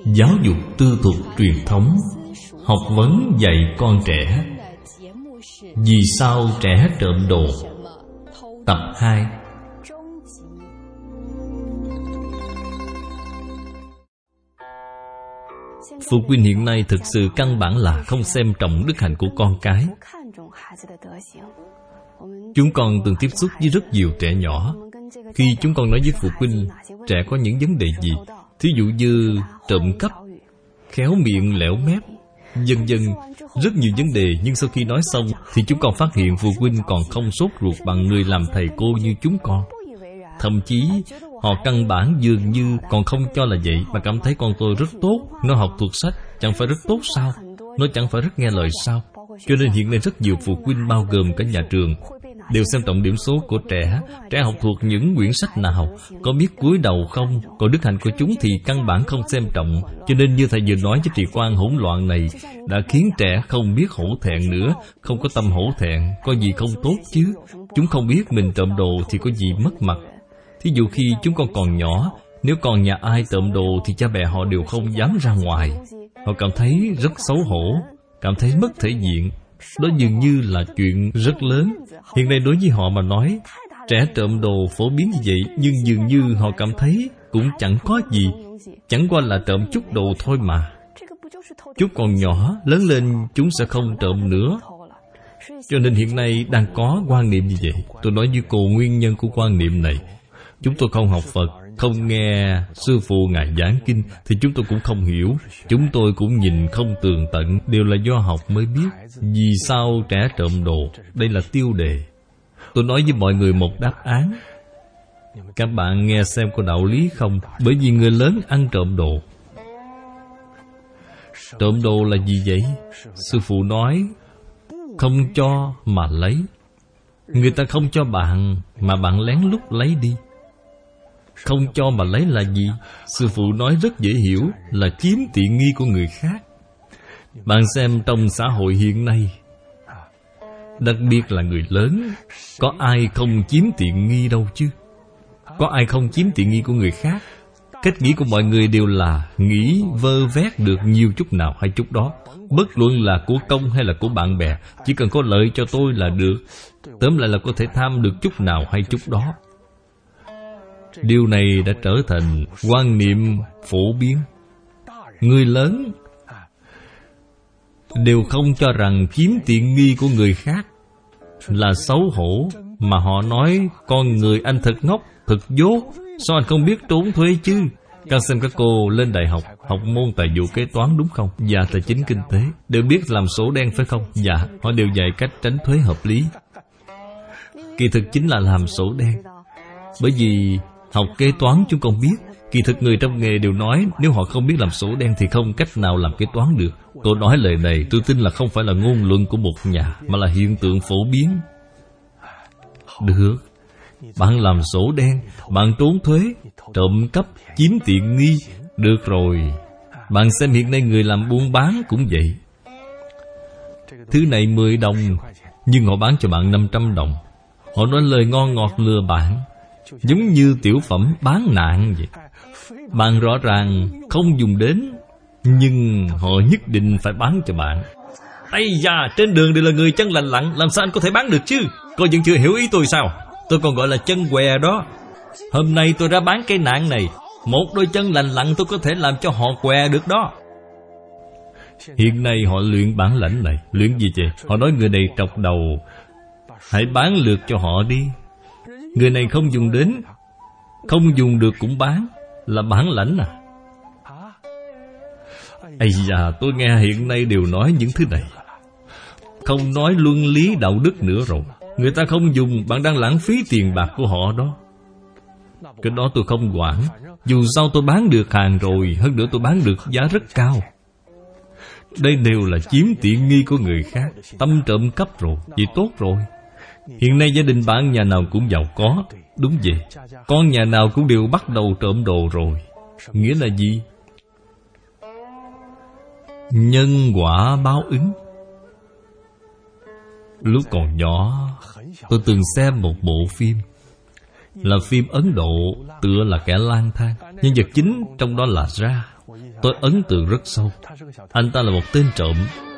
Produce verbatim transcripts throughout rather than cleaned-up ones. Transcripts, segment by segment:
Giáo dục tư thục truyền thống, học vấn dạy con trẻ. Vì sao trẻ trộm đồ? Tập hai. Phụ huynh hiện nay thực sự căn bản là không xem trọng đức hạnh của con cái. Chúng con từng tiếp xúc với rất nhiều trẻ nhỏ. Khi chúng con nói với phụ huynh trẻ có những vấn đề gì, thí dụ như trộm cắp, khéo miệng lẻo mép, vân vân, rất nhiều vấn đề. Nhưng sau khi nói xong thì chúng con phát hiện phụ huynh còn không sốt ruột bằng người làm thầy cô như chúng con. Thậm chí họ căn bản dường như còn không cho là vậy, mà cảm thấy con tôi rất tốt, nó học thuộc sách, chẳng phải rất tốt sao? Nó chẳng phải rất nghe lời sao? Cho nên hiện nay rất nhiều phụ huynh, bao gồm cả nhà trường, đều xem trọng điểm số của trẻ. Trẻ học thuộc những quyển sách nào, có biết cúi đầu không? Còn đức hạnh của chúng thì căn bản không xem trọng. Cho nên như thầy vừa nói, với trì quan hỗn loạn này đã khiến trẻ không biết hổ thẹn nữa. Không có tâm hổ thẹn, có gì không tốt chứ? Chúng không biết mình trộm đồ thì có gì mất mặt. Thí dụ khi chúng con còn nhỏ, nếu còn nhà ai trộm đồ thì cha mẹ họ đều không dám ra ngoài. Họ cảm thấy rất xấu hổ, cảm thấy mất thể diện. Đó dường như là chuyện rất lớn. Hiện nay đối với họ mà nói, trẻ trộm đồ phổ biến như vậy, nhưng dường như họ cảm thấy cũng chẳng có gì, chẳng qua là trộm chút đồ thôi mà. Chút còn nhỏ, lớn lên chúng sẽ không trộm nữa. Cho nên hiện nay đang có quan niệm như vậy. Tôi nói với cô nguyên nhân của quan niệm này. Chúng tôi không học Phật, không nghe sư phụ ngài giảng kinh, thì chúng tôi cũng không hiểu. Chúng tôi cũng nhìn không tường tận, đều là do học mới biết. Vì sao trẻ trộm đồ? Đây là tiêu đề. Tôi nói với mọi người một đáp án. Các bạn nghe xem có đạo lý không? Bởi vì người lớn ăn trộm đồ. Trộm đồ là gì vậy? Sư phụ nói, không cho mà lấy. Người ta không cho bạn, mà bạn lén lút lấy đi. Không cho mà lấy là gì? Sư phụ nói rất dễ hiểu, là chiếm tiện nghi của người khác. Bạn xem trong xã hội hiện nay, đặc biệt là người lớn, có ai không chiếm tiện nghi đâu chứ? Có ai không chiếm tiện nghi của người khác? Cách nghĩ của mọi người đều là nghĩ vơ vét được nhiều chút nào hay chút đó. Bất luận là của công hay là của bạn bè, chỉ cần có lợi cho tôi là được. Tóm lại là có thể tham được chút nào hay chút đó. Điều này đã trở thành quan niệm phổ biến. Người lớn đều không cho rằng chiếm tiện nghi của người khác là xấu hổ, mà họ nói con người anh thật ngốc, thật dốt, sao anh không biết trốn thuế chứ? Các xem các cô lên đại học, học môn tài vụ kế toán đúng không? Và tài chính kinh tế, đều biết làm sổ đen phải không? Dạ, họ đều dạy cách tránh thuế hợp lý. Kỳ thực chính là làm sổ đen. Bởi vì học kế toán chúng con biết, kỳ thực người trong nghề đều nói nếu họ không biết làm sổ đen thì không cách nào làm kế toán được. Tôi nói lời này tôi tin là không phải là ngôn luận của một nhà, mà là hiện tượng phổ biến. Được, bạn làm sổ đen, bạn trốn thuế, trộm cắp, chiếm tiện nghi, được rồi. Bạn xem hiện nay người làm buôn bán cũng vậy. Thứ này mười đồng, nhưng họ bán cho bạn năm trăm đồng. Họ nói lời ngon ngọt lừa bạn, giống như tiểu phẩm bán nạn vậy. Bạn rõ ràng không dùng đến, nhưng họ nhất định phải bán cho bạn. Ây da, trên đường đều là người chân lành lặn, làm sao anh có thể bán được chứ? Cô vẫn chưa hiểu ý tôi sao? Tôi còn gọi là chân què đó. Hôm nay tôi ra bán cái nạn này, một đôi chân lành lặn tôi có thể làm cho họ què được đó. Hiện nay họ luyện bản lãnh này. Luyện gì vậy? Họ nói người này trọc đầu, hãy bán lượt cho họ đi. Người này không dùng đến, không dùng được cũng bán, là bản lãnh à? Ây da, tôi nghe hiện nay đều nói những thứ này, không nói luân lý đạo đức nữa rồi. Người ta không dùng, bạn đang lãng phí tiền bạc của họ đó. Cái đó tôi không quản. Dù sao tôi bán được hàng rồi, hơn nữa tôi bán được giá rất cao. Đây đều là chiếm tiện nghi của người khác, tâm trộm cắp rồi. Vậy tốt rồi. Hiện nay gia đình bạn nhà nào cũng giàu có. Đúng vậy, con nhà nào cũng đều bắt đầu trộm đồ rồi. Nghĩa là gì? Nhân quả báo ứng. Lúc còn nhỏ, tôi từng xem một bộ phim, là phim Ấn Độ, tựa là kẻ lang thang. Nhân vật chính trong đó là Ra. Tôi ấn tượng rất sâu. Anh ta là một tên trộm.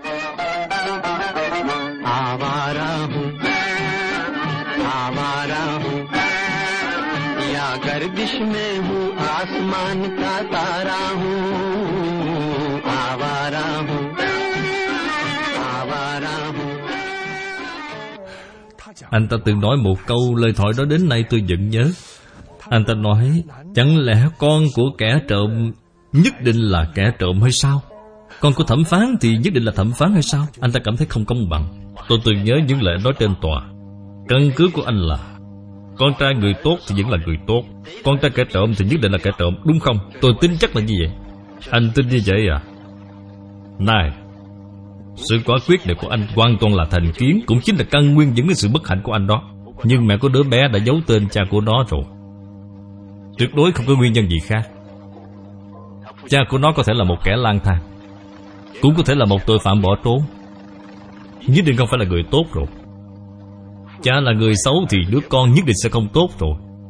Anh ta từng nói một câu, lời thoại đó đến nay tôi vẫn nhớ. Anh ta nói, chẳng lẽ con của kẻ trộm nhất định là kẻ trộm hay sao? Con của thẩm phán thì nhất định là thẩm phán hay sao? Anh ta cảm thấy không công bằng. Tôi từng nhớ những lời nói trên tòa. Căn cứ của anh là con trai người tốt thì vẫn là người tốt, con trai kẻ trộm thì nhất định là kẻ trộm, đúng không? Tôi tin chắc là như vậy. Anh tin như vậy à? Này, sự quả quyết này của anh hoàn toàn là thành kiến, cũng chính là căn nguyên dẫn đến sự bất hạnh của anh đó. Nhưng mẹ của đứa bé đã giấu tên cha của nó rồi. Tuyệt đối không có nguyên nhân gì khác. Cha của nó có thể là một kẻ lang thang, cũng có thể là một tội phạm bỏ trốn, nhất định không phải là người tốt rồi. Cha là người xấu thì đứa con nhất định sẽ không tốt rồi.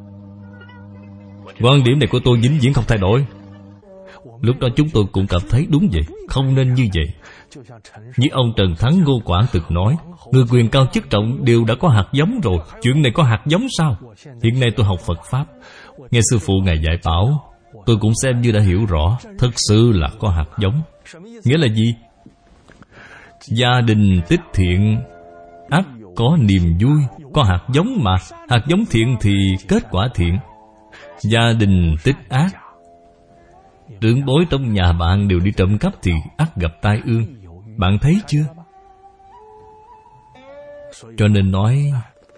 Quan điểm này của tôi vĩnh viễn không thay đổi. Lúc đó chúng tôi cũng cảm thấy đúng vậy, không nên như vậy. Như ông Trần Thắng Ngô Quảng từng nói, người quyền cao chức trọng đều đã có hạt giống rồi. Chuyện này có hạt giống sao? Hiện nay tôi học Phật Pháp, nghe sư phụ ngài dạy bảo, tôi cũng xem như đã hiểu rõ. Thật sự là có hạt giống. Nghĩa là gì? Gia đình tích thiện, ắt có niềm vui. Có hạt giống mà. Hạt giống thiện thì kết quả thiện. Gia đình tích ác, trưởng bối trong nhà bạn đều đi trộm cắp thì ắt gặp tai ương. Bạn thấy chưa? Cho nên nói,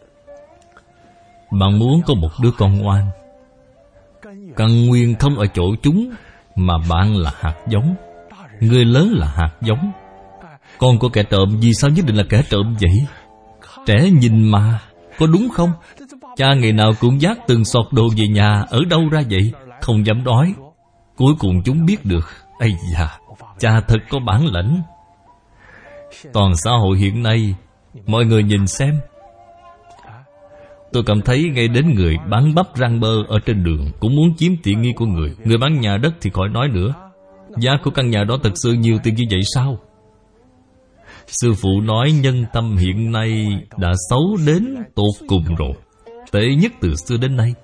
bạn muốn có một đứa con ngoan, căn nguyên không ở chỗ chúng, mà bạn là hạt giống. Người lớn là hạt giống. Con của kẻ trộm vì sao nhất định là kẻ trộm vậy? Trẻ nhìn mà, có đúng không? Cha ngày nào cũng vác từng sọt đồ về nhà, ở đâu ra vậy? Không dám đói. Cuối cùng chúng biết được, ây da, cha thật có bản lĩnh. Toàn xã hội hiện nay, mọi người nhìn xem. Tôi cảm thấy ngay đến người bán bắp rang bơ ở trên đường cũng muốn chiếm tiện nghi của người. Người bán nhà đất thì khỏi nói nữa. Giá của căn nhà đó thật sự nhiều tiền như vậy sao? Sư phụ nói nhân tâm hiện nay đã xấu đến tột cùng rồi, tệ nhất từ xưa đến nay.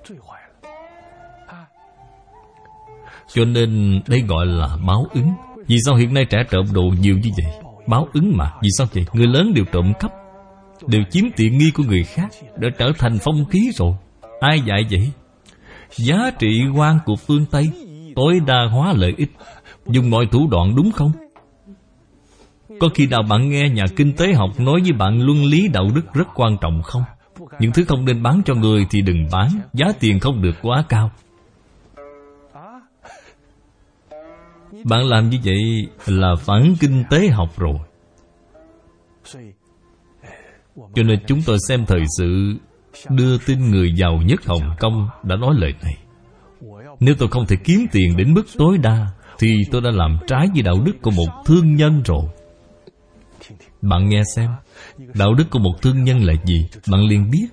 Cho nên đây gọi là báo ứng. Vì sao hiện nay trẻ trộm đồ nhiều như vậy? Báo ứng mà. Vì sao vậy? Người lớn đều trộm cắp, đều chiếm tiện nghi của người khác, đã trở thành phong khí rồi. Ai dạy vậy? Giá trị quan của phương Tây tối đa hóa lợi ích, dùng mọi thủ đoạn, đúng không? Có khi nào bạn nghe nhà kinh tế học nói với bạn luân lý đạo đức rất quan trọng không? Những thứ không nên bán cho người thì đừng bán, giá tiền không được quá cao. Bạn làm như vậy là phản kinh tế học rồi. Cho nên chúng tôi xem thời sự, đưa tin người giàu nhất Hồng Kông đã nói lời này. Nếu tôi không thể kiếm tiền đến mức tối đa, thì tôi đã làm trái với đạo đức của một thương nhân rồi. Bạn nghe xem, đạo đức của một thương nhân là gì, bạn liền biết.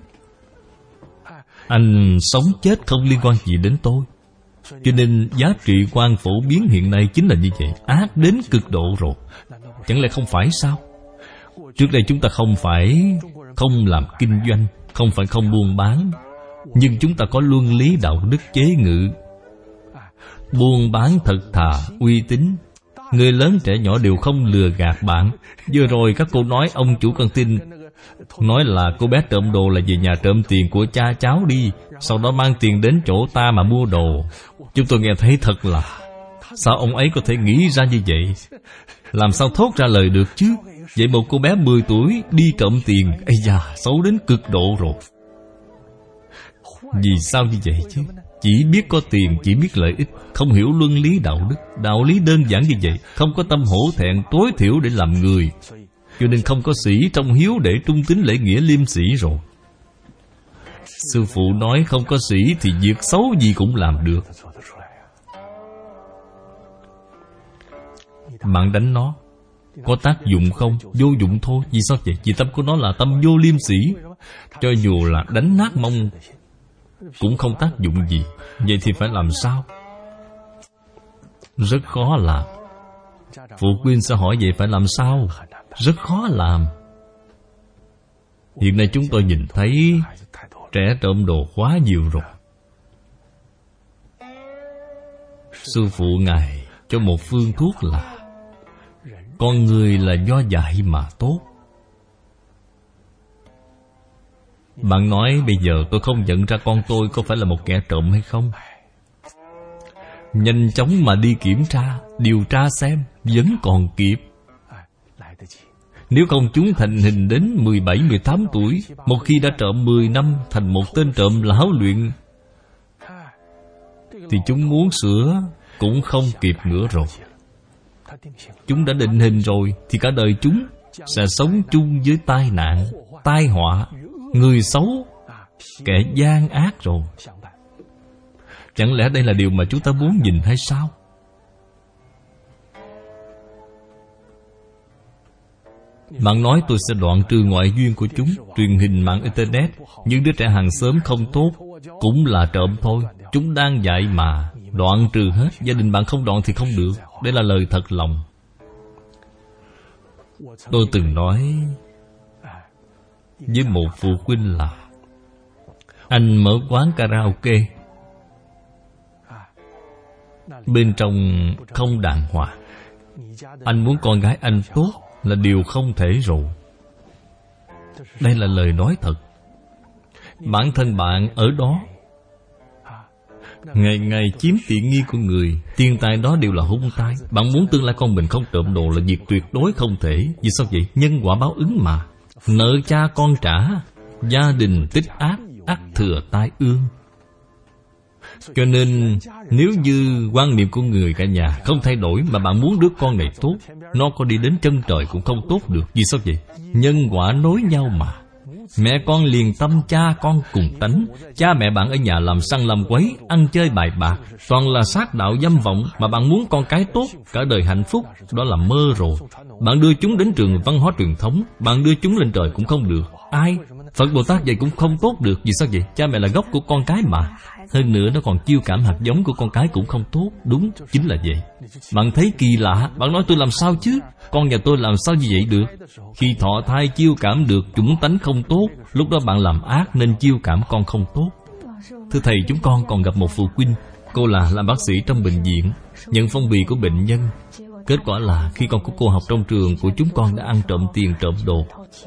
Anh sống chết không liên quan gì đến tôi. Cho nên giá trị quan phổ biến hiện nay chính là như vậy, ác đến cực độ rồi. Chẳng lẽ không phải sao? Trước đây chúng ta không phải không làm kinh doanh, không phải không buôn bán, nhưng chúng ta có luân lý đạo đức chế ngự. Buôn bán thật thà, uy tín. Người lớn trẻ nhỏ đều không lừa gạt bạn. Vừa rồi các cô nói ông chủ căng tin nói là cô bé trộm đồ là về nhà trộm tiền của cha cháu đi, sau đó mang tiền đến chỗ ta mà mua đồ. Chúng tôi nghe thấy thật là, sao ông ấy có thể nghĩ ra như vậy? Làm sao thốt ra lời được chứ? Vậy một cô bé mười tuổi đi trộm tiền, ây da, xấu đến cực độ rồi. Vì sao như vậy chứ? Chỉ biết có tiền, chỉ biết lợi ích, không hiểu luân lý đạo đức. Đạo lý đơn giản như vậy, không có tâm hổ thẹn tối thiểu để làm người, cho nên không có sĩ trong hiếu để trung tín lễ nghĩa liêm sĩ rồi. Sư phụ nói không có sĩ thì việc xấu gì cũng làm được. Bạn đánh nó có tác dụng không? Vô dụng thôi. Vì sao vậy? Vì tâm của nó là tâm vô liêm sĩ. Cho dù là đánh nát mông cũng không tác dụng gì. Vậy thì phải làm sao? rất khó làm. Phụ huynh sẽ hỏi vậy phải làm sao? Rất khó làm. Hiện nay chúng tôi nhìn thấy trẻ trộm đồ quá nhiều rồi. Sư phụ Ngài cho một phương thuốc là con người là do dạy mà tốt. Bạn nói bây giờ tôi không nhận ra con tôi có phải là một kẻ trộm hay không? Nhanh chóng mà đi kiểm tra, điều tra xem, vẫn còn kịp. Nếu không chúng thành hình đến mười bảy, mười tám tuổi, một khi đã trộm mười năm thành một tên trộm lão luyện, thì chúng muốn sửa cũng không kịp nữa rồi. Chúng đã định hình rồi thì cả đời chúng sẽ sống chung với tai nạn, tai họa, người xấu, kẻ gian ác rồi. Chẳng lẽ đây là điều mà chúng ta muốn nhìn hay sao? Bạn nói tôi sẽ đoạn trừ ngoại duyên của chúng, truyền hình mạng Internet. Những đứa trẻ hàng xóm không tốt cũng là trộm thôi. Chúng đang dạy mà. Đoạn trừ hết. Gia đình bạn không đoạn thì không được. Đây là lời thật lòng. Tôi từng nói với một phụ huynh là anh mở quán karaoke, bên trong không đàng hoàng. Anh muốn con gái anh tốt là điều không thể rồi. Đây là lời nói thật. Bản thân bạn ở đó ngày ngày chiếm tiện nghi của người, tiền tài đó đều là hung tai. Bạn muốn tương lai con mình không trộm đồ là việc tuyệt đối không thể. Vì sao vậy? Nhân quả báo ứng mà. Nợ cha con trả, gia đình tích ác, ắt thừa tai ương. Cho nên nếu như quan niệm của người cả nhà không thay đổi mà bạn muốn đứa con này tốt, nó có đi đến chân trời cũng không tốt được. Vì sao vậy? Nhân quả nối nhau mà. Mẹ con liền tâm, cha con cùng tánh. Cha mẹ bạn ở nhà làm săn làm quấy, ăn chơi bài bạc, toàn là sát đạo dâm vọng, mà bạn muốn con cái tốt, cả đời hạnh phúc, đó là mơ rồi. Bạn đưa chúng đến trường văn hóa truyền thống, bạn đưa chúng lên trời cũng không được. Ai? Phật Bồ Tát vậy cũng không tốt được. Vì sao vậy? Cha mẹ là gốc của con cái mà. Hơn nữa nó còn chiêu cảm hạt giống của con cái cũng không tốt. Đúng, chính là vậy. Bạn thấy kỳ lạ, bạn nói tôi làm sao chứ? Con nhà tôi làm sao như vậy được? Khi thọ thai chiêu cảm được chủng tánh không tốt, lúc đó bạn làm ác nên chiêu cảm con không tốt. Thưa thầy, chúng con còn gặp một phụ huynh. Cô là làm bác sĩ trong bệnh viện, nhận phong bì của bệnh nhân. Kết quả là khi con của cô học trong trường của chúng con đã ăn trộm tiền, trộm đồ.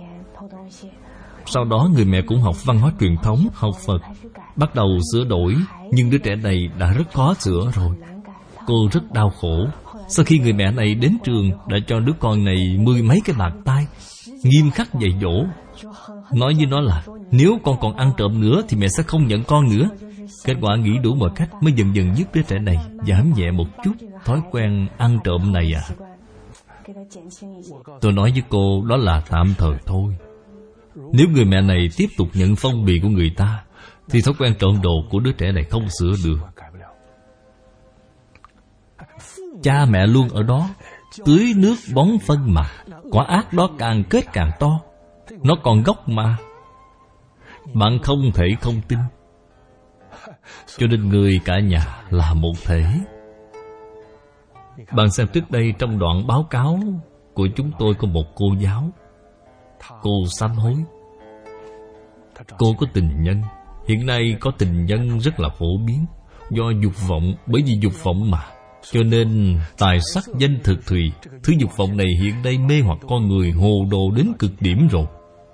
Sau đó người mẹ cũng học văn hóa truyền thống, học Phật, bắt đầu sửa đổi. Nhưng đứa trẻ này đã rất khó sửa rồi. Cô rất đau khổ. Sau khi người mẹ này đến trường, đã cho đứa con này mười mấy cái bạt tai, nghiêm khắc dạy dỗ. Nói với nó là nếu con còn ăn trộm nữa thì mẹ sẽ không nhận con nữa. Kết quả nghĩ đủ mọi cách mới dần dần giúp đứa trẻ này giảm nhẹ một chút thói quen ăn trộm này à. Tôi nói với cô đó là tạm thời thôi. Nếu người mẹ này tiếp tục nhận phong bì của người ta thì thói quen trộm đồ của đứa trẻ này không sửa được. Cha mẹ luôn ở đó, tưới nước bón phân mà. Quả ác đó càng kết càng to. Nó còn gốc mà. Bạn không thể không tin. Cho nên người cả nhà là một thể. Bạn xem trước đây trong đoạn báo cáo của chúng tôi có một cô giáo. Cô sám hối. Cô có tình nhân. Hiện nay có tình nhân rất là phổ biến. Do dục vọng, bởi vì dục vọng mà. Cho nên tài sắc danh thực thùy, thứ dục vọng này hiện nay mê hoặc con người hồ đồ đến cực điểm rồi.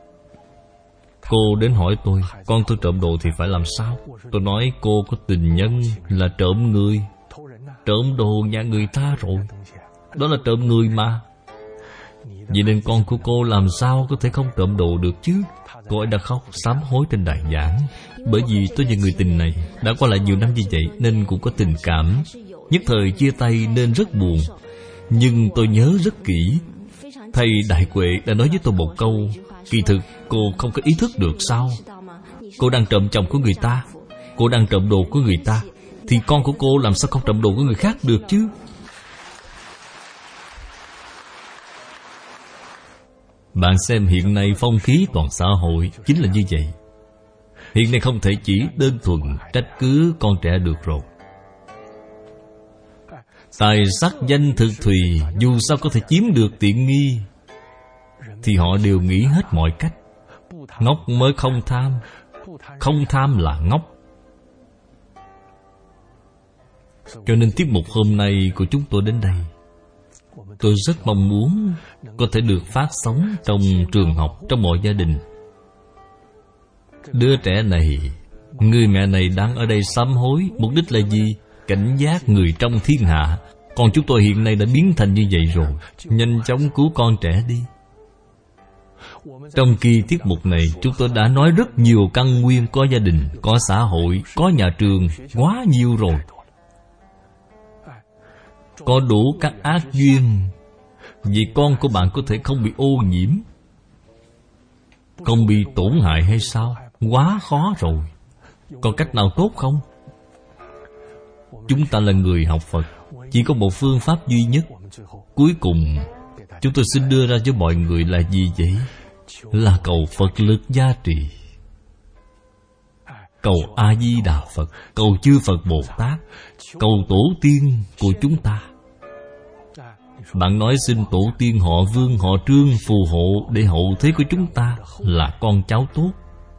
Cô đến hỏi tôi, con tôi trộm đồ thì phải làm sao? Tôi nói cô có tình nhân là trộm người. Trộm đồ nhà người ta rồi. Đó là trộm người mà. Vậy nên con của cô làm sao có thể không trộm đồ được chứ? Cô ấy đã khóc sám hối trên đài giảng. Bởi vì tôi và người tình này đã qua lại nhiều năm như vậy nên cũng có tình cảm. Nhất thời chia tay nên rất buồn. Nhưng tôi nhớ rất kỹ. Thầy Đại Huệ đã nói với tôi một câu: kỳ thực cô không có ý thức được sao? Cô đang trộm chồng của người ta, cô đang trộm đồ của người ta, thì con của cô làm sao không trộm đồ của người khác được chứ? Bạn xem hiện nay phong khí toàn xã hội chính là như vậy. Hiện nay không thể chỉ đơn thuần trách cứ con trẻ được rồi. tài sắc danh thực thùy, dù sao có thể chiếm được tiện nghi, thì họ đều nghĩ hết mọi cách. Ngốc mới không tham, không tham là ngốc. Cho nên tiết mục hôm nay của chúng tôi đến đây, tôi rất mong muốn có thể được phát sóng trong trường học, trong mọi gia đình. Đứa trẻ này, người mẹ này đang ở đây sám hối. Mục đích là gì? Cảnh giác người trong thiên hạ. Còn chúng tôi hiện nay đã biến thành như vậy rồi. Nhanh chóng cứu con trẻ đi. Trong kỳ tiết mục này, chúng tôi đã nói rất nhiều căn nguyên. Có gia đình, có xã hội, có nhà trường, quá nhiều rồi. Có đủ các ác duyên. Vì con của bạn có thể không bị ô nhiễm, không bị tổn hại hay sao? Quá khó rồi. Có cách nào tốt không? Chúng ta là người học Phật, chỉ có một phương pháp duy nhất. Cuối cùng chúng tôi xin đưa ra cho mọi người là gì vậy? Là cầu Phật lực gia trì, cầu A-di-đà Phật, cầu chư Phật Bồ Tát, cầu tổ tiên của chúng ta. Bạn nói xin tổ tiên họ Vương, họ Trương phù hộ để hậu thế của chúng ta là con cháu tốt,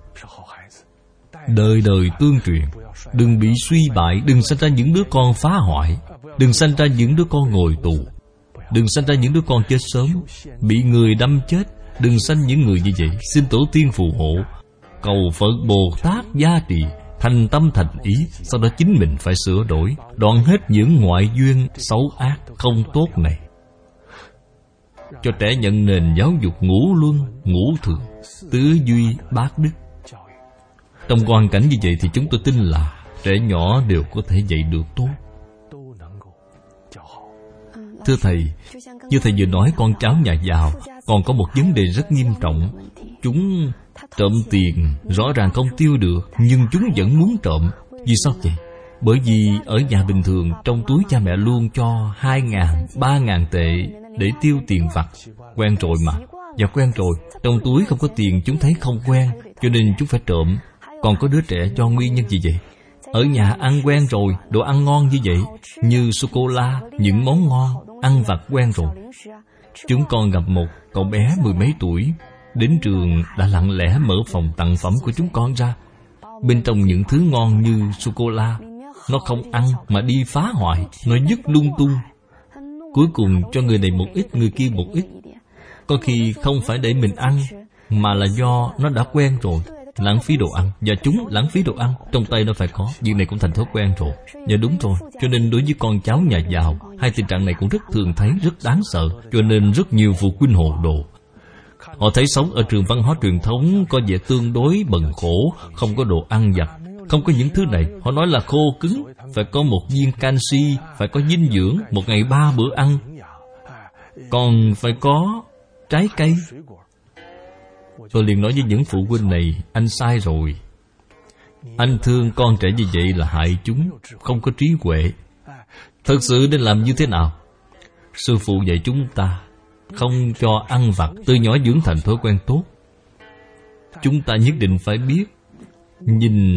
đời đời tương truyền. Đừng bị suy bại, đừng sanh ra những đứa con phá hoại, đừng sanh ra những đứa con ngồi tù, đừng sanh ra những đứa con chết sớm, bị người đâm chết. Đừng sanh những người như vậy. Xin tổ tiên phù hộ, cầu Phật Bồ Tát gia trì, thành tâm thành ý. Sau đó chính mình phải sửa đổi, đoạn hết những ngoại duyên xấu ác không tốt này, cho trẻ nhận nền giáo dục ngũ luân, ngũ thường, tứ duy, bát đức. Trong hoàn cảnh như vậy thì chúng tôi tin là trẻ nhỏ đều có thể dạy được tốt. Thưa Thầy, như Thầy vừa nói, con cháu nhà giàu còn có một vấn đề rất nghiêm trọng. Chúng trộm tiền, rõ ràng không tiêu được, nhưng chúng vẫn muốn trộm. Vì sao vậy? Bởi vì ở nhà bình thường, trong túi cha mẹ luôn cho hai ngàn, ba ngàn tệ để tiêu tiền vặt. Quen rồi mà. Và quen rồi, trong túi không có tiền, chúng thấy không quen, cho nên chúng phải trộm. Còn có đứa trẻ do nguyên nhân gì vậy? Ở nhà ăn quen rồi, đồ ăn ngon như vậy, như sô-cô-la, những món ngon, ăn vặt quen rồi. Chúng con gặp một cậu bé mười mấy tuổi, đến trường đã lặng lẽ mở phòng tặng phẩm của chúng con ra. Bên trong những thứ ngon như sô-cô-la, nó không ăn mà đi phá hoại, nó dứt lung tung. Cuối cùng cho người này một ít, người kia một ít. Có khi không phải để mình ăn, mà là do nó đã quen rồi, lãng phí đồ ăn. Và chúng lãng phí đồ ăn, trong tay nó phải có. Việc này cũng thành thói quen rồi. Và đúng rồi, cho nên đối với con cháu nhà giàu, hai tình trạng này cũng rất thường thấy, rất đáng sợ. Cho nên rất nhiều phụ huynh hồ đồ. Họ thấy sống ở trường văn hóa truyền thống có vẻ tương đối bần khổ, không có đồ ăn vặt, không có những thứ này. Họ nói là khô cứng, phải có một viên canxi, phải có dinh dưỡng, một ngày ba bữa ăn, còn phải có trái cây. Tôi liền nói với những phụ huynh này, anh sai rồi. Anh thương con trẻ như vậy là hại chúng, không có trí huệ. Thật sự nên làm như thế nào? Sư phụ dạy chúng ta không cho ăn vặt, từ nhỏ dưỡng thành thói quen tốt. Chúng ta nhất định phải biết, nhìn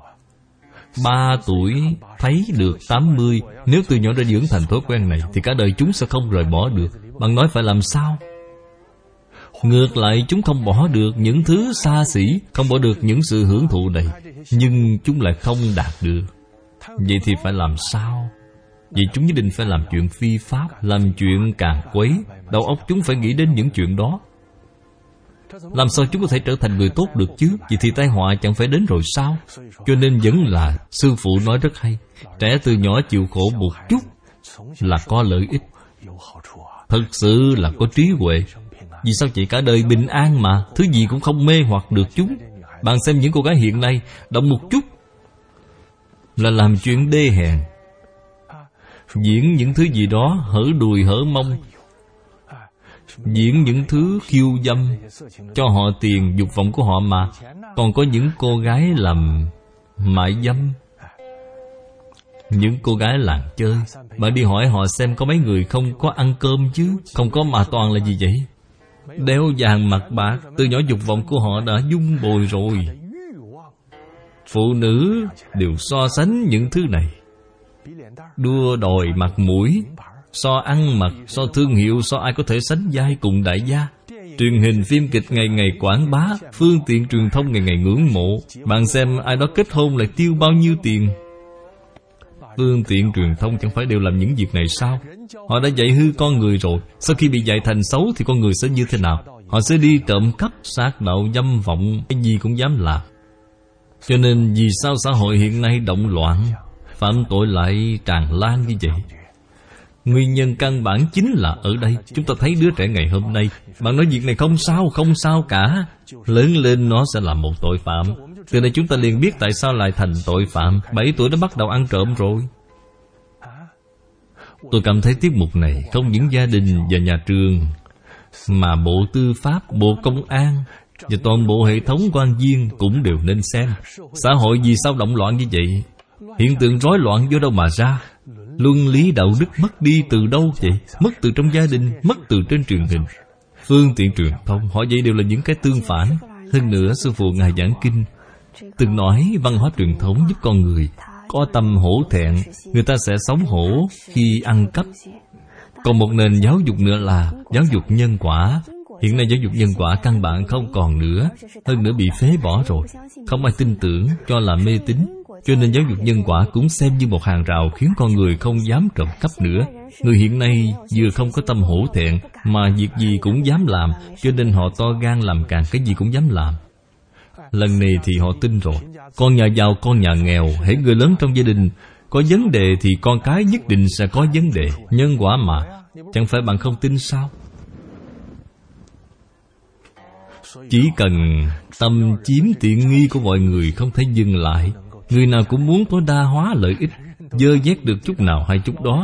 ba tuổi thấy được tám mươi. Nếu từ nhỏ đã dưỡng thành thói quen này thì cả đời chúng sẽ không rời bỏ được. Bạn nói phải làm sao? Ngược lại, chúng không bỏ được những thứ xa xỉ, không bỏ được những sự hưởng thụ này, nhưng chúng lại không đạt được. Vậy thì phải làm sao? Vậy chúng nhất định phải làm chuyện phi pháp, làm chuyện càn quấy. Đầu óc chúng phải nghĩ đến những chuyện đó. Làm sao chúng có thể trở thành người tốt được chứ? Vậy thì tai họa chẳng phải đến rồi sao? Cho nên vẫn là sư phụ nói rất hay, trẻ từ nhỏ chịu khổ một chút là có lợi ích, thật sự là có trí huệ. Vì sao vậy? Cả đời bình an mà, thứ gì cũng không mê hoặc được chúng. Bạn xem những cô gái hiện nay, động một chút là làm chuyện đê hèn, diễn những thứ gì đó hở đùi hở mông, diễn những thứ khiêu dâm, cho họ tiền dục vọng của họ mà. Còn có những cô gái làm mại dâm, những cô gái làng chơi. Bạn đi hỏi họ xem có mấy người không có ăn cơm chứ? Không có mà toàn là gì vậy? Đeo vàng mặc bạc, từ nhỏ dục vọng của họ đã dung bồi rồi. Phụ nữ đều so sánh những thứ này. đua đòi mặt mũi, so ăn mặc, so thương hiệu, so ai có thể sánh vai cùng đại gia. Truyền hình phim kịch ngày ngày quảng bá, phương tiện truyền thông ngày ngày ngưỡng mộ. Bạn xem ai đó kết hôn lại tiêu bao nhiêu tiền. Phương tiện truyền thông chẳng phải đều làm những việc này sao? Họ đã dạy hư con người rồi. Sau khi bị dạy thành xấu thì con người sẽ như thế nào? Họ sẽ đi trộm cắp, sát đạo, dâm vọng, cái gì cũng dám làm. Cho nên vì sao xã hội hiện nay động loạn, phạm tội lại tràn lan như vậy? Nguyên nhân căn bản chính là ở đây. Chúng ta thấy đứa trẻ ngày hôm nay, bạn nói việc này không sao, không sao cả, lớn lên nó sẽ là một tội phạm. Từ đây chúng ta liền biết tại sao lại thành tội phạm. Bảy tuổi đã bắt đầu ăn trộm rồi. Tôi cảm thấy tiết mục này không những gia đình và nhà trường, mà Bộ Tư pháp, Bộ Công an và toàn bộ hệ thống quan viên cũng đều nên xem. Xã hội vì sao động loạn như vậy? Hiện tượng rối loạn do đâu mà ra? Luân lý đạo đức mất đi từ đâu vậy? Mất từ trong gia đình, mất từ trên truyền hình. Phương tiện truyền thông, họ vậy đều là những cái tương phản. Hơn nữa, Sư Phụ Ngài giảng kinh từng nói văn hóa truyền thống giúp con người có tâm hổ thẹn. Người ta sẽ xấu hổ khi ăn cắp. Còn một nền giáo dục nữa là giáo dục nhân quả. Hiện nay giáo dục nhân quả căn bản không còn nữa. Hơn nữa bị phế bỏ rồi. Không ai tin tưởng, cho là mê tín. Cho nên giáo dục nhân quả cũng xem như một hàng rào khiến con người không dám trộm cắp nữa. Người hiện nay vừa không có tâm hổ thẹn, mà việc gì cũng dám làm, cho nên họ to gan làm càng cái gì cũng dám làm. Lần này thì họ tin rồi. Con nhà giàu, con nhà nghèo, hễ người lớn trong gia đình có vấn đề thì con cái nhất định sẽ có vấn đề. Nhân quả mà, chẳng phải bạn không tin sao? Chỉ cần tâm chiếm tiện nghi của mọi người không thể dừng lại. Người nào cũng muốn tối đa hóa lợi ích, dơ vét được chút nào hay chút đó.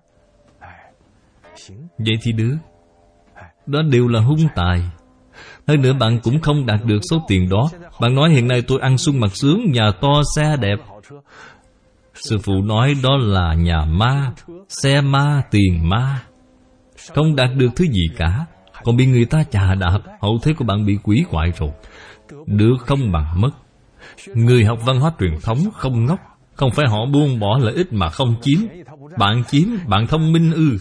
Vậy thì được. Đó đều là hung tài. Hơn nữa bạn cũng không đạt được số tiền đó. Bạn nói hiện nay tôi ăn sung mặc sướng, nhà to xe đẹp. Sư phụ nói đó là nhà ma, xe ma, tiền ma. Không đạt được thứ gì cả, còn bị người ta chà đạp. Hậu thế của bạn bị quỷ hoại rồi. Được không bằng mất. Người học văn hóa truyền thống không ngốc. Không phải họ buông bỏ lợi ích mà không chiếm. Bạn chiếm, bạn thông minh ư?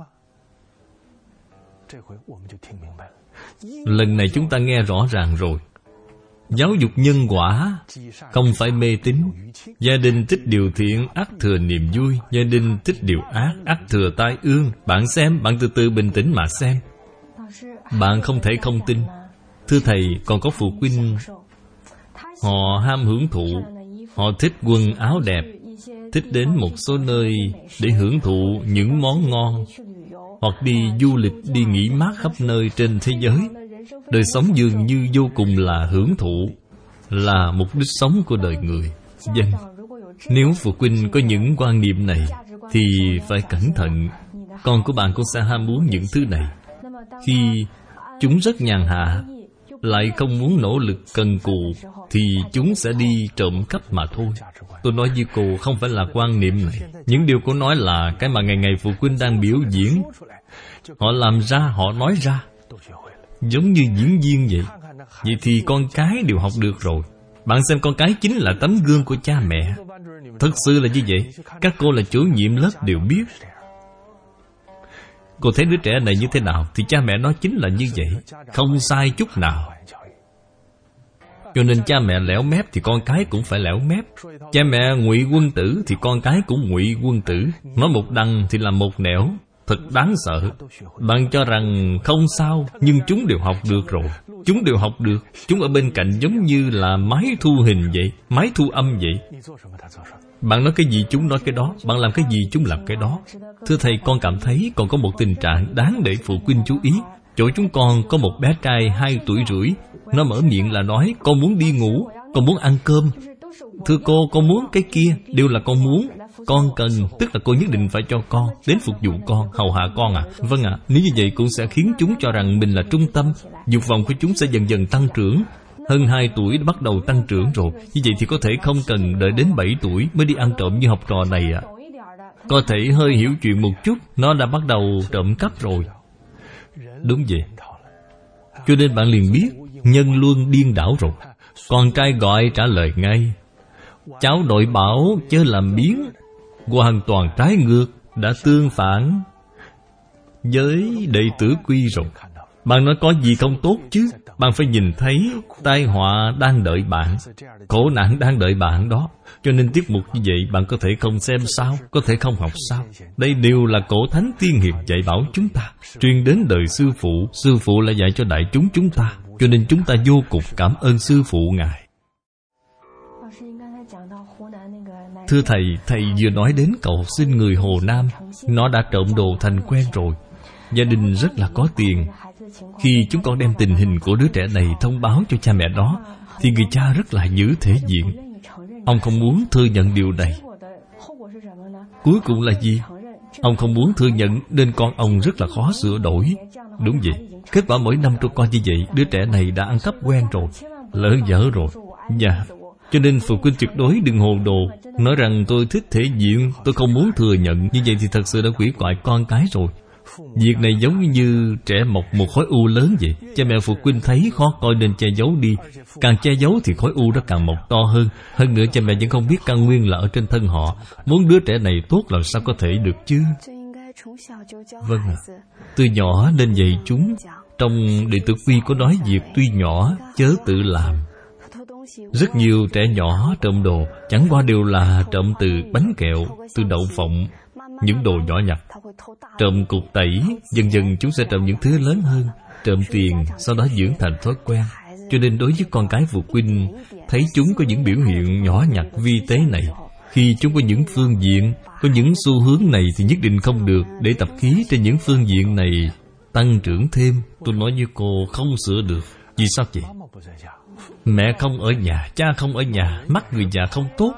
Lần này chúng ta nghe rõ ràng rồi. Giáo dục nhân quả không phải mê tín. Gia đình tích điều thiện, ắt thừa niềm vui. Gia đình tích điều ác, ắt thừa tai ương. Bạn xem, bạn từ từ bình tĩnh mà xem. Bạn không thể không tin. Thưa Thầy, còn có phụ huynh họ ham hưởng thụ. Họ thích quần áo đẹp, thích đến một số nơi để hưởng thụ những món ngon, hoặc đi du lịch, đi nghỉ mát khắp nơi trên thế giới. Đời sống dường như vô cùng là hưởng thụ, là mục đích sống của đời người. Dân, nếu phụ huynh có những quan niệm này thì phải cẩn thận. Con của bạn cũng sẽ ham muốn những thứ này. Khi chúng rất nhàn hạ, lại không muốn nỗ lực cần cù, thì chúng sẽ đi trộm cắp mà thôi. Tôi nói với cô không phải là quan niệm này. Những điều cô nói là cái mà ngày ngày phụ huynh đang biểu diễn. Họ làm ra, họ nói ra, giống như diễn viên vậy. Vậy thì con cái đều học được rồi. Bạn xem, con cái chính là tấm gương của cha mẹ. Thật sự là như vậy. Các cô là chủ nhiệm lớp đều biết. Cô thấy đứa trẻ này như thế nào thì cha mẹ nó chính là như vậy, không sai chút nào. Cho nên cha mẹ lẻo mép thì con cái cũng phải lẻo mép. Cha mẹ ngụy quân tử thì con cái cũng ngụy quân tử. Nói một đằng thì làm một nẻo. Thật đáng sợ. Bạn cho rằng không sao, nhưng chúng đều học được rồi. Chúng đều học được. Chúng ở bên cạnh giống như là máy thu hình vậy, máy thu âm vậy. Bạn nói cái gì chúng nói cái đó, bạn làm cái gì chúng làm cái đó. Thưa Thầy, con cảm thấy còn có một tình trạng đáng để phụ huynh chú ý. Chỗ chúng con có một bé trai hai tuổi rưỡi. Nó mở miệng là nói con muốn đi ngủ, con muốn ăn cơm. Thưa cô, con muốn cái kia, đều là con muốn. Con cần, tức là cô nhất định phải cho con, đến phục vụ con, hầu hạ con à. Vâng ạ, à, nếu như vậy cũng sẽ khiến chúng cho rằng mình là trung tâm. Dục vọng của chúng sẽ dần dần tăng trưởng. Hơn hai tuổi đã bắt đầu tăng trưởng rồi. Như vậy thì có thể không cần đợi đến bảy tuổi mới đi ăn trộm như học trò này ạ. À. Có thể hơi hiểu chuyện một chút, nó đã bắt đầu trộm cắp rồi. Đúng vậy. Cho nên bạn liền biết nhân luân điên đảo rồi. Con trai gọi trả lời ngay: cháu đội bảo chớ làm biếng. hoàn toàn trái ngược, đã tương phản với đệ tử quy rồi. Bạn nói có gì không tốt chứ? Bạn phải nhìn thấy tai họa đang đợi bạn, khổ nạn đang đợi bạn đó. Cho nên tiết mục như vậy bạn có thể không xem sao, có thể không học sao. Đây đều là cổ thánh tiên hiệp dạy bảo chúng ta, truyền đến đời sư phụ. Sư phụ là dạy cho đại chúng chúng ta, cho nên chúng ta vô cùng cảm ơn sư phụ Ngài. Thưa Thầy, Thầy vừa nói đến cậu học sinh người Hồ Nam. Nó đã trộm đồ thành quen rồi. Gia đình rất là có tiền. Khi chúng con đem tình hình của đứa trẻ này thông báo cho cha mẹ nó, thì người cha rất là giữ thể diện. Ông không muốn thừa nhận điều này. Cuối cùng là gì? Ông không muốn thừa nhận nên con ông rất là khó sửa đổi. Đúng vậy. Kết quả mỗi năm trôi qua như vậy, đứa trẻ này đã ăn cắp quen rồi, lỡ dở rồi. Dạ. Cho nên phụ huynh tuyệt đối đừng hồ đồ, nói rằng tôi thích thể diện, tôi không muốn thừa nhận. Như vậy thì thật sự đã quỷ quại con cái rồi. Việc này giống như trẻ mọc một khối u lớn vậy. Cha mẹ phụ huynh thấy khó coi nên che giấu đi. Càng che giấu thì khối u đó càng mọc to hơn. Hơn nữa cha mẹ vẫn không biết căn nguyên là ở trên thân họ. Muốn đứa trẻ này tốt làm sao có thể được chứ? Vâng ạ. À. Từ nhỏ nên dạy chúng. Trong đệ tử quy có nói việc tuy nhỏ chớ tự làm. Rất nhiều trẻ nhỏ trộm đồ chẳng qua đều là trộm từ bánh kẹo, từ đậu phộng, những đồ nhỏ nhặt. Trộm cục tẩy, dần dần chúng sẽ trộm những thứ lớn hơn. Trộm tiền, sau đó dưỡng thành thói quen. Cho nên đối với con cái phụ huynh, thấy chúng có những biểu hiện nhỏ nhặt vi tế này, khi chúng có những phương diện, có những xu hướng này thì nhất định không được để tập khí trên những phương diện này tăng trưởng thêm. Tôi nói với cô không sửa được. Vì sao vậy? Mẹ không ở nhà, cha không ở nhà, mắt người già không tốt.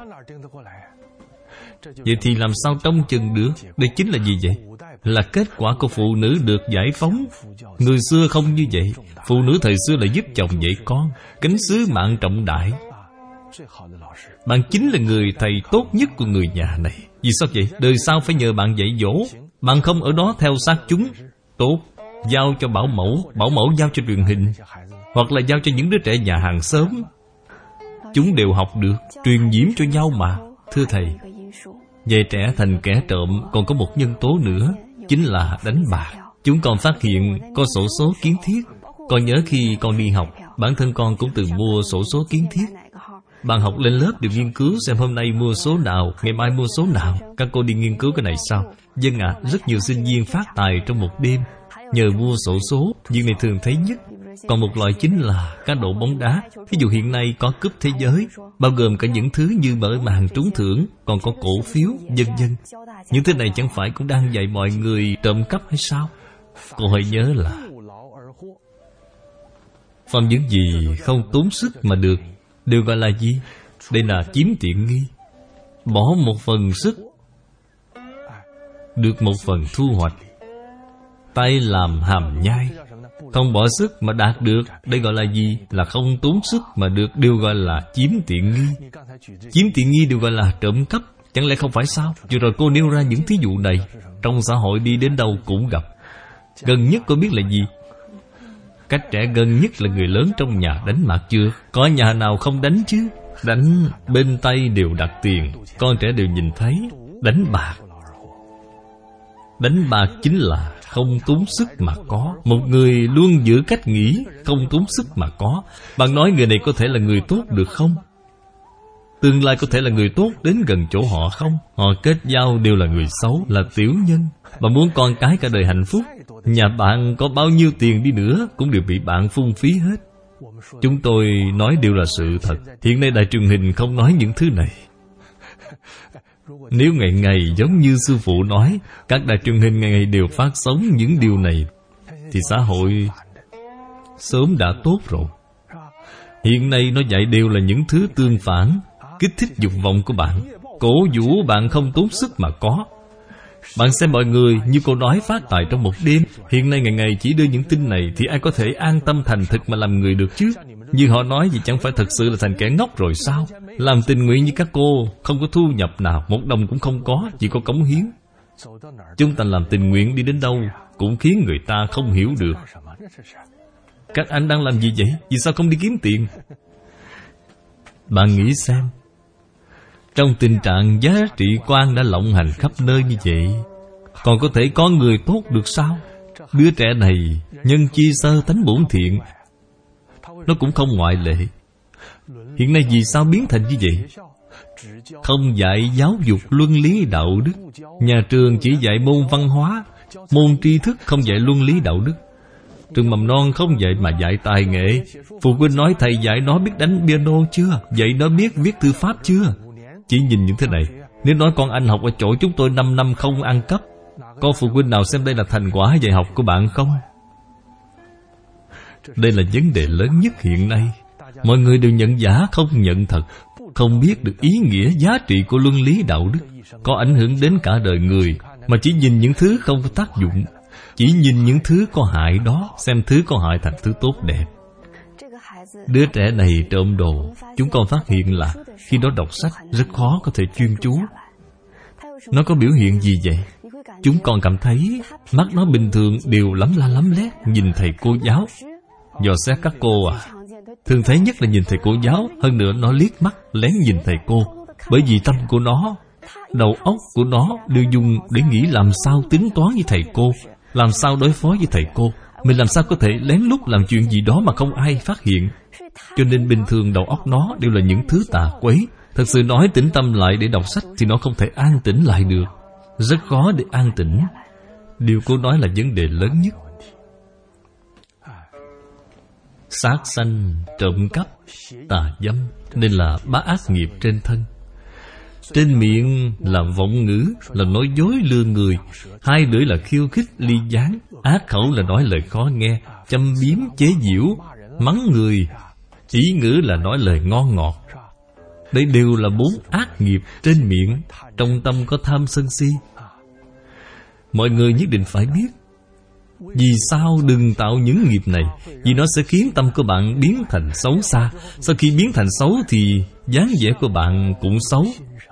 Vậy thì làm sao trông chừng được? Đây chính là gì vậy? Là kết quả của phụ nữ được giải phóng. Người xưa không như vậy. Phụ nữ thời xưa là giúp chồng dạy con, gánh sứ mạng trọng đại. Bạn chính là người thầy tốt nhất của người nhà này. Vì sao vậy? Đời sau phải nhờ bạn dạy dỗ. Bạn không ở đó theo sát chúng. Tốt, giao cho bảo mẫu, bảo mẫu giao cho truyền hình, hoặc là giao cho những đứa trẻ nhà hàng xóm. Chúng đều học được, truyền nhiễm cho nhau mà. Thưa Thầy, dạy trẻ thành kẻ trộm còn có một nhân tố nữa, chính là đánh bạc. Chúng còn phát hiện có xổ số kiến thiết. Con nhớ khi con đi học, bản thân con cũng từng mua xổ số kiến thiết. Bạn học lên lớp đều nghiên cứu xem hôm nay mua số nào, ngày mai mua số nào. Các cô đi nghiên cứu cái này sao? Dân ạ, à, rất nhiều sinh viên phát tài trong một đêm nhờ mua xổ số. Việc này thường thấy nhất. Còn một loại chính là cá độ bóng đá. Ví dụ hiện nay có cúp thế giới, bao gồm cả những thứ như mở màn trúng thưởng, còn có cổ phiếu, vân vân. Những thứ này chẳng phải cũng đang dạy mọi người trộm cắp hay sao? Cô hãy nhớ là phạm những gì không tốn sức mà được đều gọi là gì? Đây là chiếm tiện nghi. Bỏ một phần sức, được một phần thu hoạch. Tay làm hàm nhai. Không bỏ sức mà đạt được, đây gọi là gì? Là không tốn sức mà được, đều gọi là chiếm tiện nghi. Chiếm tiện nghi đều gọi là trộm cắp. Chẳng lẽ không phải sao? Vừa rồi cô nêu ra những thí dụ này, trong xã hội đi đến đâu cũng gặp. Gần nhất cô biết là gì? Cách trẻ gần nhất là người lớn trong nhà đánh bạc chưa? Có nhà nào không đánh chứ? Đánh bên tay đều đặt tiền, con trẻ đều nhìn thấy. Đánh bạc. Đánh bạc chính là không tốn sức mà có. Một người luôn giữ cách nghĩ không tốn sức mà có. Bạn nói người này có thể là người tốt được không? Tương lai có thể là người tốt đến gần chỗ họ không? Họ kết giao đều là người xấu, là tiểu nhân. Bạn muốn con cái cả đời hạnh phúc, nhà bạn có bao nhiêu tiền đi nữa cũng đều bị bạn phung phí hết. Chúng tôi nói đều là sự thật. Hiện nay đài truyền hình không nói những thứ này. Nếu ngày ngày giống như sư phụ nói, các đài truyền hình ngày ngày đều phát sóng những điều này, thì xã hội sớm đã tốt rồi. Hiện nay nó dạy đều là những thứ tương phản, kích thích dục vọng của bạn, cổ vũ bạn không tốn sức mà có. Bạn xem mọi người như cô nói phát tài trong một đêm. Hiện nay ngày ngày chỉ đưa những tin này, thì ai có thể an tâm thành thực mà làm người được chứ? Như họ nói thì chẳng phải thật sự là thành kẻ ngốc rồi sao? Làm tình nguyện như các cô, không có thu nhập nào, một đồng cũng không có, chỉ có cống hiến. Chúng ta làm tình nguyện đi đến đâu cũng khiến người ta không hiểu được. Các anh đang làm gì vậy? Vì sao không đi kiếm tiền? Bạn nghĩ xem, Trong tình trạng giá trị quan đã lộng hành khắp nơi như vậy, còn có thể có người tốt được sao? Đứa trẻ này nhân chi sơ tánh bổn thiện, nó cũng không ngoại lệ. Hiện nay vì sao biến thành như vậy? Không dạy giáo dục luân lý đạo đức. Nhà trường chỉ dạy môn văn hóa, môn tri thức, không dạy luân lý đạo đức. Trường mầm non không dạy mà dạy tài nghệ. Phụ huynh nói thầy dạy nó biết đánh piano chưa? Dạy nó biết viết thư pháp chưa? Chỉ nhìn những thế này. Nếu nói con anh học ở chỗ chúng tôi năm năm không ăn cắp, có phụ huynh nào xem đây là thành quả dạy học của bạn không? Đây là vấn đề lớn nhất hiện nay. Mọi người đều nhận giả không nhận thật, không biết được ý nghĩa giá trị của luân lý đạo đức, có ảnh hưởng đến cả đời người, mà chỉ nhìn những thứ không có tác dụng, chỉ nhìn những thứ có hại đó, xem thứ có hại thành thứ tốt đẹp. Đứa trẻ này trộm đồ, chúng con phát hiện là khi nó đọc sách rất khó có thể chuyên chú. Nó có biểu hiện gì vậy? Chúng con cảm thấy mắt nó bình thường đều lắm la lắm lét nhìn thầy cô giáo. Dò xét các cô à, thường thấy nhất là nhìn thầy cô giáo. Hơn nữa nó liếc mắt lén nhìn thầy cô, bởi vì tâm của nó, đầu óc của nó đều dùng để nghĩ làm sao tính toán với thầy cô, làm sao đối phó với thầy cô. Mình làm sao có thể lén lút làm chuyện gì đó mà không ai phát hiện. Cho nên bình thường đầu óc nó đều là những thứ tà quấy. Thật sự nói tĩnh tâm lại để đọc sách thì nó không thể an tĩnh lại được. Rất khó để an tĩnh. Điều cô nói là vấn đề lớn nhất. Sát sanh, trộm cắp, tà dâm, nên là bá ác nghiệp trên thân. Trên miệng là vọng ngữ, là nói dối lừa người. Hai lưỡi là khiêu khích ly gián. Ác khẩu là nói lời khó nghe, châm biếm chế giễu, mắng người. Ý ngữ là nói lời ngon ngọt. Đây đều là bốn ác nghiệp trên miệng. Trong tâm có tham sân si. Mọi người nhất định phải biết, vì sao đừng tạo những nghiệp này? Vì nó sẽ khiến tâm của bạn biến thành xấu xa. Sau khi biến thành xấu thì dáng vẻ của bạn cũng xấu.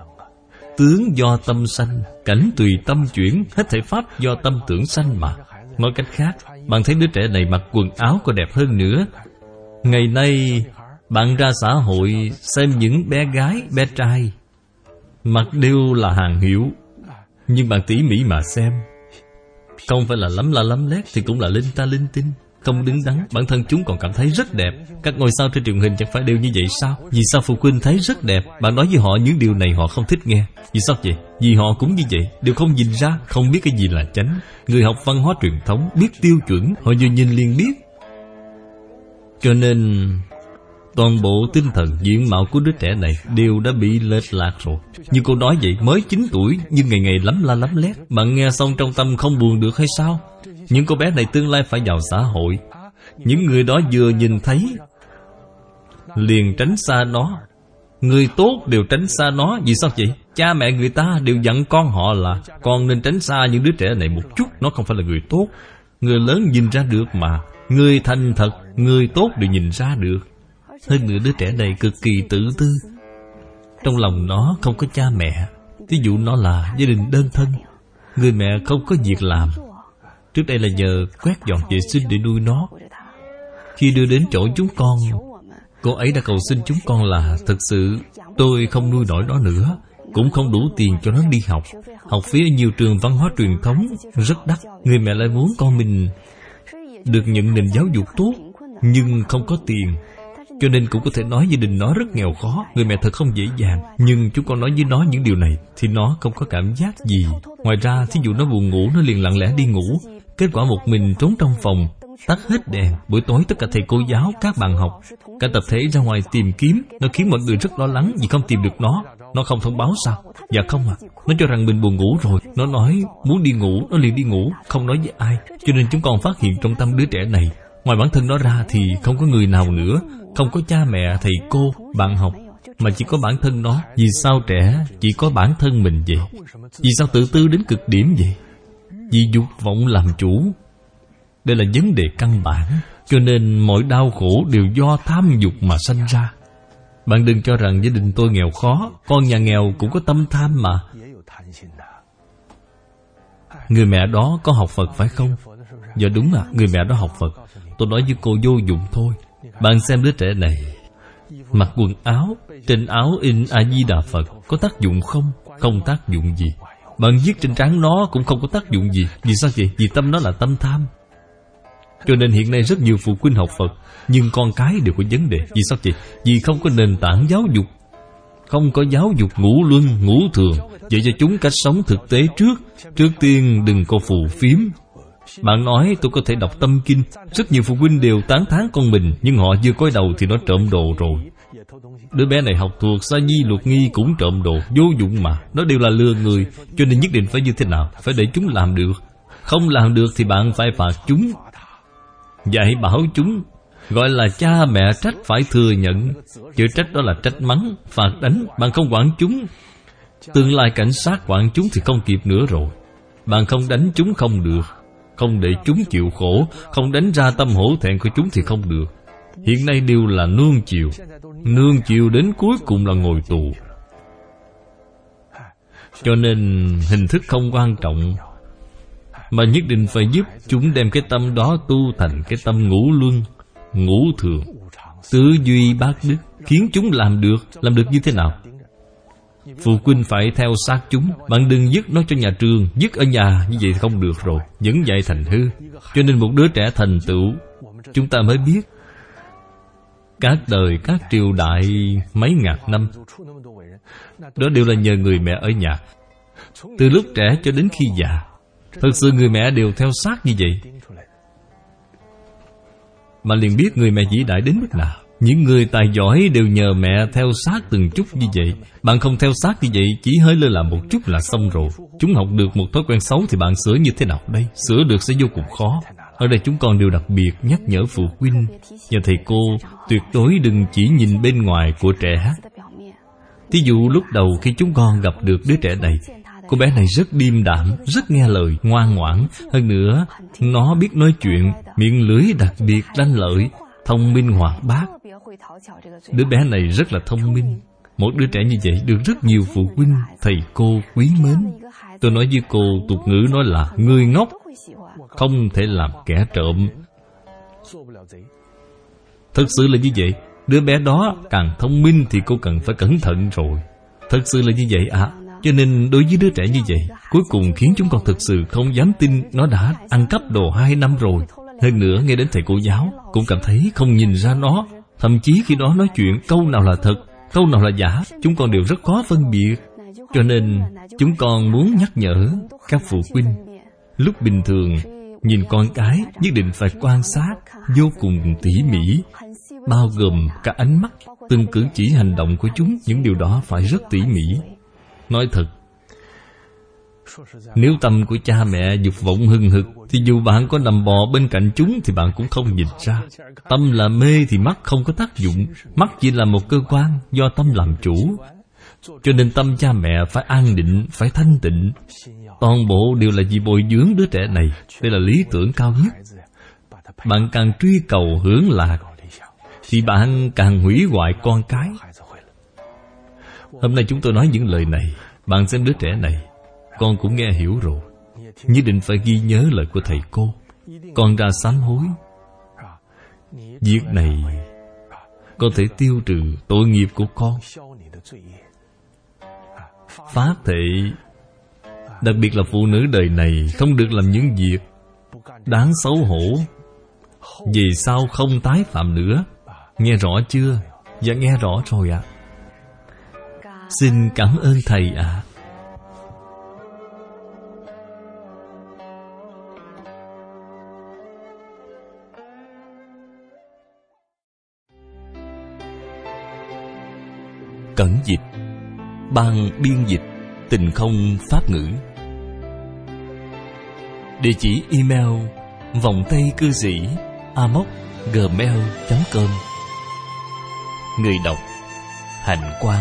Tướng do tâm sanh, cảnh tùy tâm chuyển. Hết thảy pháp do tâm tưởng sanh mà. Nói cách khác, bạn thấy đứa trẻ này mặc quần áo có đẹp hơn nữa. Ngày nay bạn ra xã hội xem những bé gái, bé trai mặc đều là hàng hiệu, nhưng bạn tỉ mỉ mà xem, không phải là lắm la lắm lét thì cũng là linh ta linh tinh, không đứng đắn. Bản thân chúng còn cảm thấy rất đẹp. Các ngôi sao trên truyền hình chẳng phải đều như vậy sao? Vì sao phụ huynh thấy rất đẹp, bạn nói với họ những điều này họ không thích nghe? Vì sao vậy? Vì họ cũng như vậy, đều không nhìn ra, không biết cái gì là chánh. Người học văn hóa truyền thống biết tiêu chuẩn, họ vừa nhìn liền biết. Cho nên toàn bộ tinh thần diện mạo của đứa trẻ này đều đã bị lệch lạc rồi. Như cô nói vậy, mới chín tuổi nhưng ngày ngày lắm la lắm lét. Bạn nghe xong trong tâm không buồn được hay sao? Những cô bé này tương lai phải vào xã hội. Những người đó vừa nhìn thấy liền tránh xa nó. Người tốt đều tránh xa nó. Vì sao vậy? Cha mẹ người ta đều dặn con họ là con nên tránh xa những đứa trẻ này một chút. Nó không phải là người tốt. Người lớn nhìn ra được mà. Người thành thật, người tốt đều nhìn ra được. Hơn nữa đứa trẻ này cực kỳ tự tư. Trong lòng nó không có cha mẹ. Ví dụ nó là gia đình đơn thân, người mẹ không có việc làm. Trước đây là nhờ quét dọn vệ sinh để nuôi nó. Khi đưa đến chỗ chúng con, cô ấy đã cầu xin chúng con là thực sự tôi không nuôi nổi nó nữa, cũng không đủ tiền cho nó đi học. Học phí ở nhiều trường văn hóa truyền thống rất đắt. Người mẹ lại muốn con mình được nhận nền giáo dục tốt, nhưng không có tiền. Cho nên cũng có thể nói gia đình nó rất nghèo khó. Người mẹ thật không dễ dàng. Nhưng chúng con nói với nó những điều này thì nó không có cảm giác gì. Ngoài ra, thí dụ nó buồn ngủ, nó liền lặng lẽ đi ngủ. Kết quả một mình trốn trong phòng, tắt hết đèn. Buổi tối tất cả thầy cô giáo, các bạn học, cả tập thể ra ngoài tìm kiếm. Nó khiến mọi người rất lo lắng vì không tìm được nó. Nó không thông báo sao? Dạ không à. Nó cho rằng mình buồn ngủ rồi. Nó nói muốn đi ngủ, nó liền đi ngủ, không nói với ai. Cho nên chúng con phát hiện trong tâm đứa trẻ này, ngoài bản thân nó ra thì không có người nào nữa. Không có cha mẹ, thầy cô, bạn học, mà chỉ có bản thân nó. Vì sao trẻ chỉ có bản thân mình vậy? Vì sao tự tư đến cực điểm vậy? Vì dục vọng làm chủ. Đây là vấn đề căn bản. Cho nên mọi đau khổ đều do tham dục mà sanh ra. Bạn đừng cho rằng gia đình tôi nghèo khó. Con nhà nghèo cũng có tâm tham mà. Người mẹ đó có học Phật phải không? Dạ đúng à, người mẹ đó học Phật. Tôi nói với cô vô dụng thôi. Bạn xem đứa trẻ này, Mặc quần áo, trên áo in A-di-đà Phật có tác dụng không? Không tác dụng gì. Bạn viết trên trán nó cũng không có tác dụng gì. Vì sao vậy? Vì tâm nó là tâm tham. Cho nên hiện nay rất nhiều phụ huynh học Phật, nhưng con cái đều có vấn đề. Vì sao vậy? Vì không có nền tảng giáo dục, không có giáo dục ngũ luân, ngũ thường, dạy cho chúng cách sống thực tế trước. Trước tiên đừng có phù phiếm. Bạn nói tôi có thể đọc tâm kinh. Rất nhiều phụ huynh đều tán thán con mình, nhưng họ vừa coi đầu thì nó trộm đồ rồi. Đứa bé này học thuộc Sa Di Luật Nghi cũng trộm đồ, vô dụng mà. Nó đều là lừa người. Cho nên nhất định phải như thế nào? Phải để chúng làm được. Không làm được thì bạn phải phạt chúng, dạy bảo chúng. Gọi là cha mẹ trách phải thừa nhận. Chữ trách đó là trách mắng, phạt đánh. Bạn không quản chúng, tương lai cảnh sát quản chúng thì không kịp nữa rồi. Bạn không đánh chúng không được, không để chúng chịu khổ, không đánh ra tâm hổ thẹn của chúng thì không được. Hiện nay đều là nuông chiều. Nuông chiều đến cuối cùng là ngồi tù. Cho nên hình thức không quan trọng, mà nhất định phải giúp chúng đem cái tâm đó tu thành cái tâm ngũ luân, ngũ thường, tứ duy bát đức, khiến chúng làm được. Làm được như thế nào? Phụ huynh phải theo sát chúng. Bạn đừng dứt nó cho nhà trường, dứt ở nhà, như vậy thì không được rồi, dẫn dạy thành hư. Cho nên một đứa trẻ thành tựu, chúng ta mới biết các đời, các triều đại mấy ngàn năm, đó đều là nhờ người mẹ ở nhà. Từ lúc trẻ cho đến khi già, thật sự người mẹ đều theo sát như vậy. Mà liền biết người mẹ vĩ đại đến mức nào. Những người tài giỏi đều nhờ mẹ theo sát từng chút như vậy. Bạn không theo sát như vậy, chỉ hơi lơ là một chút là xong rồi. Chúng học được một thói quen xấu thì bạn sửa như thế nào đây? Sửa được sẽ vô cùng khó. Ở đây chúng con đều đặc biệt nhắc nhở phụ huynh và thầy cô tuyệt đối đừng chỉ nhìn bên ngoài của trẻ. Thí dụ lúc đầu khi chúng con gặp được đứa trẻ này, cô bé này rất điềm đạm, rất nghe lời, ngoan ngoãn. Hơn nữa, nó biết nói chuyện, miệng lưỡi đặc biệt lanh lợi, thông minh hoạt bát. Đứa bé này rất là thông minh. Một đứa trẻ như vậy được rất nhiều phụ huynh, thầy cô quý mến. Tôi nói với cô, tục ngữ nói là người ngốc không thể làm kẻ trộm. Thật sự là như vậy. Đứa bé đó càng thông minh thì cô cần phải cẩn thận rồi. Thật sự là như vậy ạ. À. Cho nên đối với đứa trẻ như vậy, cuối cùng khiến chúng con thực sự không dám tin nó đã ăn cắp đồ hai năm rồi. Hơn nữa nghe đến thầy cô giáo cũng cảm thấy không nhìn ra nó. Thậm chí khi đó nói chuyện, câu nào là thật, câu nào là giả, chúng con đều rất khó phân biệt. Cho nên chúng con muốn nhắc nhở các phụ huynh, lúc bình thường nhìn con cái nhất định phải quan sát vô cùng tỉ mỉ, bao gồm cả ánh mắt, từng cử chỉ hành động của chúng. Những điều đó phải rất tỉ mỉ. Nói thật, nếu tâm của cha mẹ dục vọng hừng hực thì dù bạn có nằm bò bên cạnh chúng thì bạn cũng không nhìn ra. Tâm là mê thì mắt không có tác dụng. Mắt chỉ là một cơ quan do tâm làm chủ. Cho nên tâm cha mẹ phải an định, phải thanh tịnh. Toàn bộ đều là vì bồi dưỡng đứa trẻ này. Đây là lý tưởng cao nhất. Bạn càng truy cầu hưởng lạc thì bạn càng hủy hoại con cái. Hôm nay chúng tôi nói những lời này, bạn xem đứa trẻ này, con cũng nghe hiểu rồi. Nhất định phải ghi nhớ lời của thầy cô. Con ra sám hối. Việc này có thể tiêu trừ tội nghiệp của con. Phát thệ, đặc biệt là phụ nữ đời này, không được làm những việc đáng xấu hổ. Vì sao không tái phạm nữa? Nghe rõ chưa? Dạ nghe rõ rồi ạ. À. Xin cảm ơn thầy ạ. À. Cẩn dịch, ban biên dịch Tình Không Pháp Ngữ. Địa chỉ email vòng tay cư sĩ a m o c gmail chấm com. Người đọc Hạnh Quang.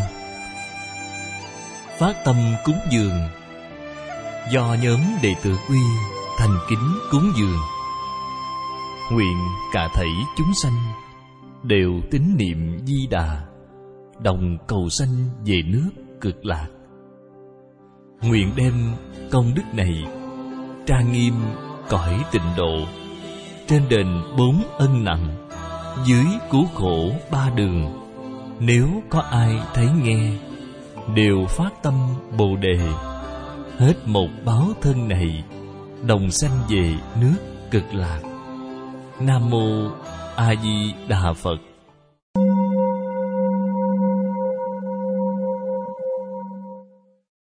Phát tâm cúng dường do nhóm đệ tử Quy thành kính cúng dường. Nguyện cả thảy chúng sanh đều tín niệm Di Đà, đồng cầu sanh về nước Cực Lạc. Nguyện đem công đức này trang nghiêm cõi tịnh độ, trên đền bốn ân nặng, dưới cứu khổ ba đường, Nếu có ai thấy nghe, đều phát tâm Bồ Đề, hết một báo thân này, đồng sanh về nước Cực Lạc. Nam mô A Di Đà Phật.